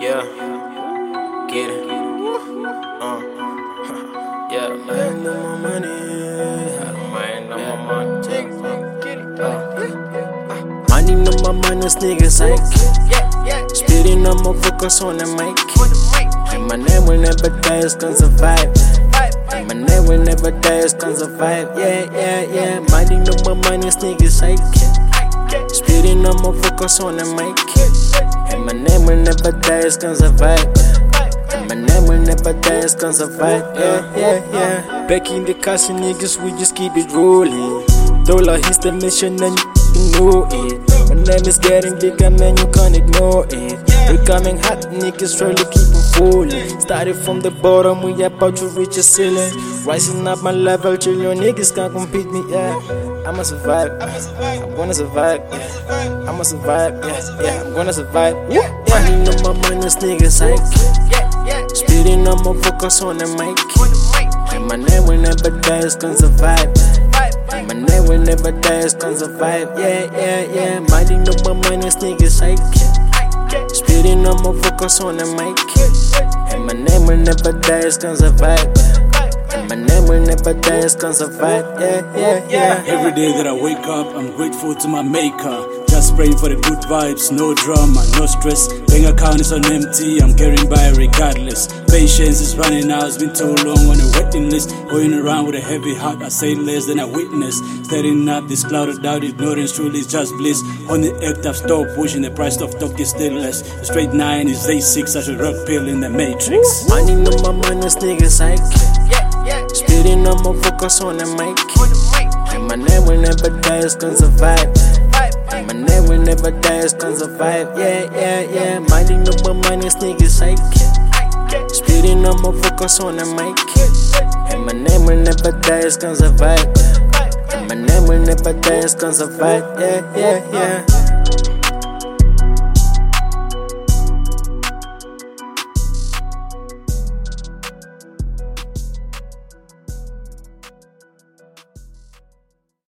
Yeah, get it. Yeah, man, no more money. Man, no more money. Money, no more money, niggas like spitting, I'ma focus on the mic. And my name will never die, it's gonna survive. And my name will never die, it's gonna survive. Yeah. Money, no more money, niggas like spitting, I'ma focus on the mic. And my name will never die, it's gonna survive. And my name will never die, it's gonna survive. Yeah. Back in the castle, niggas, we just keep it rolling. Dollar is the mission and you know it. My name is getting bigger, man, you can't ignore it. Becoming hot, niggas slowly keep on falling. Started from the bottom, we about to reach a ceiling. Rising up my level, till your niggas can't compete me, yeah. I'ma survive, I'm gonna survive, yeah. I'ma survive, yeah. I'm gonna survive, yeah. Money, no more money, niggas like spitting, I'ma focus on the mic. And my name will never die, it's gonna survive. And my name will never die, it's gonna survive. Yeah. Money, no more money, niggas like spitting, I'ma focus on the mic. And my name will never die, it's gonna survive. And my name will never die, it's gonna survive. Yeah. Every day that I wake up, I'm grateful to my maker. Just praying for the good vibes, no drama, no stress. Bank account is on empty, I'm getting by regardless. Patience is running out, it's been too long on the waiting list. Going around with a heavy heart, I say less than I witness. Staring up this cloud of doubt, ignorance truly is just bliss. On the act I've stopped pushing, the price of talk is still less. The straight 9 is A6, such a rock pill in the matrix. Money, no more money, niggas like spitting, I'ma focus on the mic. And my name will never die, it's gonna survive. And my name will never die, it's gonna survive. Yeah. Money, no more money, niggas like spitting, I'ma focus on the mic. And my name will never die, it's gonna survive. And my name will never die, it's gonna survive. Yeah.